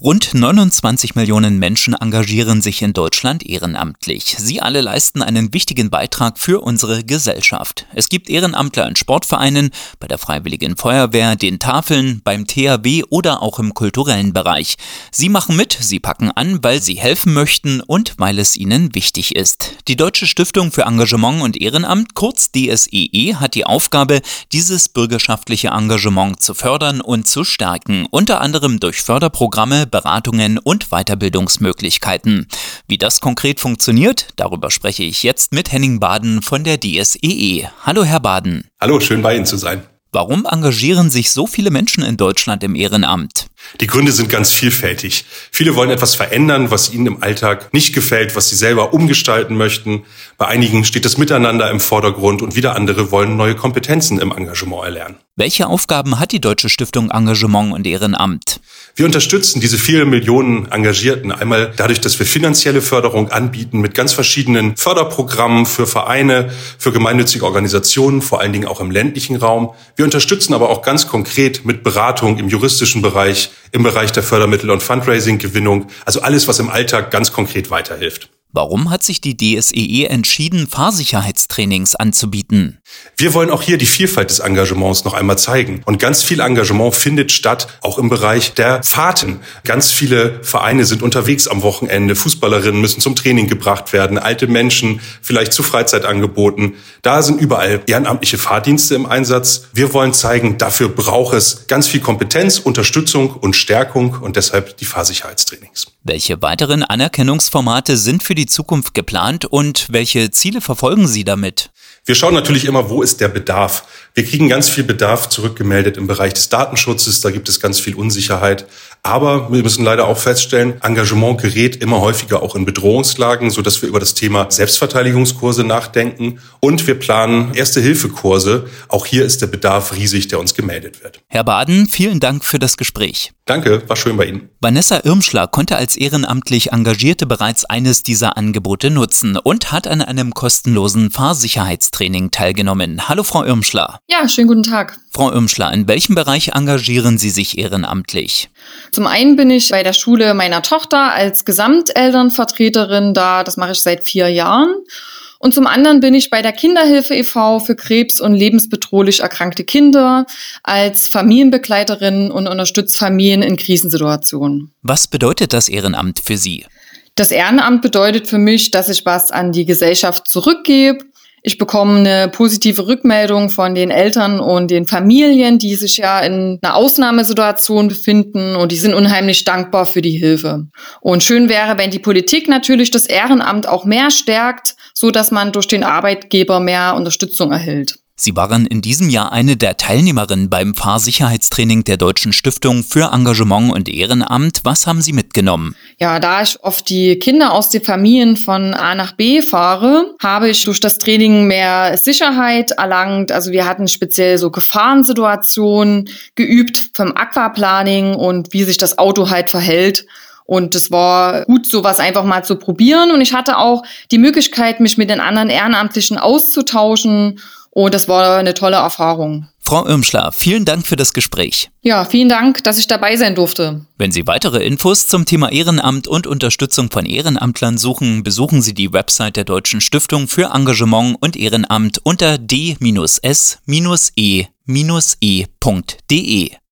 Rund 29 Millionen Menschen engagieren sich in Deutschland ehrenamtlich. Sie alle leisten einen wichtigen Beitrag für unsere Gesellschaft. Es gibt Ehrenamtler in Sportvereinen, bei der Freiwilligen Feuerwehr, den Tafeln, beim THW oder auch im kulturellen Bereich. Sie machen mit, sie packen an, weil sie helfen möchten und weil es ihnen wichtig ist. Die Deutsche Stiftung für Engagement und Ehrenamt, kurz DSEE, hat die Aufgabe, dieses bürgerschaftliche Engagement zu fördern und zu stärken, unter anderem durch Förderprogramme, Beratungen und Weiterbildungsmöglichkeiten. Wie das konkret funktioniert, darüber spreche ich jetzt mit Henning Baden von der DSEE. Hallo Herr Baden. Hallo, schön bei Ihnen zu sein. Warum engagieren sich so viele Menschen in Deutschland im Ehrenamt? Die Gründe sind ganz vielfältig. Viele wollen etwas verändern, was ihnen im Alltag nicht gefällt, was sie selber umgestalten möchten. Bei einigen steht das Miteinander im Vordergrund und wieder andere wollen neue Kompetenzen im Engagement erlernen. Welche Aufgaben hat die Deutsche Stiftung Engagement und Ehrenamt? Wir unterstützen diese vielen Millionen Engagierten einmal dadurch, dass wir finanzielle Förderung anbieten mit ganz verschiedenen Förderprogrammen für Vereine, für gemeinnützige Organisationen, vor allen Dingen auch im ländlichen Raum. Wir unterstützen aber auch ganz konkret mit Beratung im juristischen Bereich, im Bereich der Fördermittel- und Fundraising-Gewinnung, also alles, was im Alltag ganz konkret weiterhilft. Warum hat sich die DSEE entschieden, Fahrsicherheitstrainings anzubieten? Wir wollen auch hier die Vielfalt des Engagements noch einmal zeigen. Und ganz viel Engagement findet statt, auch im Bereich der Fahrten. Ganz viele Vereine sind unterwegs am Wochenende. Fußballerinnen müssen zum Training gebracht werden, alte Menschen vielleicht zu Freizeitangeboten. Da sind überall ehrenamtliche Fahrdienste im Einsatz. Wir wollen zeigen, dafür braucht es ganz viel Kompetenz, Unterstützung und Stärkung und deshalb die Fahrsicherheitstrainings. Welche weiteren Anerkennungsformate sind für die Zukunft geplant und welche Ziele verfolgen Sie damit? Wir schauen natürlich immer, wo ist der Bedarf. Wir kriegen ganz viel Bedarf zurückgemeldet im Bereich des Datenschutzes, da gibt es ganz viel Unsicherheit. Aber wir müssen leider auch feststellen, Engagement gerät immer häufiger auch in Bedrohungslagen, sodass wir über das Thema Selbstverteidigungskurse nachdenken. Und wir planen Erste-Hilfe-Kurse. Auch hier ist der Bedarf riesig, der uns gemeldet wird. Herr Baden, vielen Dank für das Gespräch. Danke, war schön bei Ihnen. Vanessa Irmschler konnte als ehrenamtlich Engagierte bereits eines dieser Angebote nutzen und hat an einem kostenlosen Fahrsicherheitstraining teilgenommen. Hallo Frau Irmschler. Ja, schönen guten Tag. Frau Irmschler, in welchem Bereich engagieren Sie sich ehrenamtlich? Zum einen bin ich bei der Schule meiner Tochter als Gesamtelternvertreterin da, das mache ich seit 4 Jahren. Und zum anderen bin ich bei der Kinderhilfe e.V. für krebs- und lebensbedrohlich erkrankte Kinder als Familienbegleiterin und unterstütze Familien in Krisensituationen. Was bedeutet das Ehrenamt für Sie? Das Ehrenamt bedeutet für mich, dass ich was an die Gesellschaft zurückgebe. Ich bekomme eine positive Rückmeldung von den Eltern und den Familien, die sich ja in einer Ausnahmesituation befinden und die sind unheimlich dankbar für die Hilfe. Und schön wäre, wenn die Politik natürlich das Ehrenamt auch mehr stärkt, so dass man durch den Arbeitgeber mehr Unterstützung erhält. Sie waren in diesem Jahr eine der Teilnehmerinnen beim Fahrsicherheitstraining der Deutschen Stiftung für Engagement und Ehrenamt. Was haben Sie mitgenommen? Ja, da ich oft die Kinder aus den Familien von A nach B fahre, habe ich durch das Training mehr Sicherheit erlangt. Also wir hatten speziell so Gefahrensituationen geübt vom Aquaplaning und wie sich das Auto halt verhält. Und es war gut, sowas einfach mal zu probieren. Und ich hatte auch die Möglichkeit, mich mit den anderen Ehrenamtlichen auszutauschen. Und das war eine tolle Erfahrung. Frau Irmschler, vielen Dank für das Gespräch. Ja, vielen Dank, dass ich dabei sein durfte. Wenn Sie weitere Infos zum Thema Ehrenamt und Unterstützung von Ehrenamtlern suchen, besuchen Sie die Website der Deutschen Stiftung für Engagement und Ehrenamt unter d-s-e-e.de.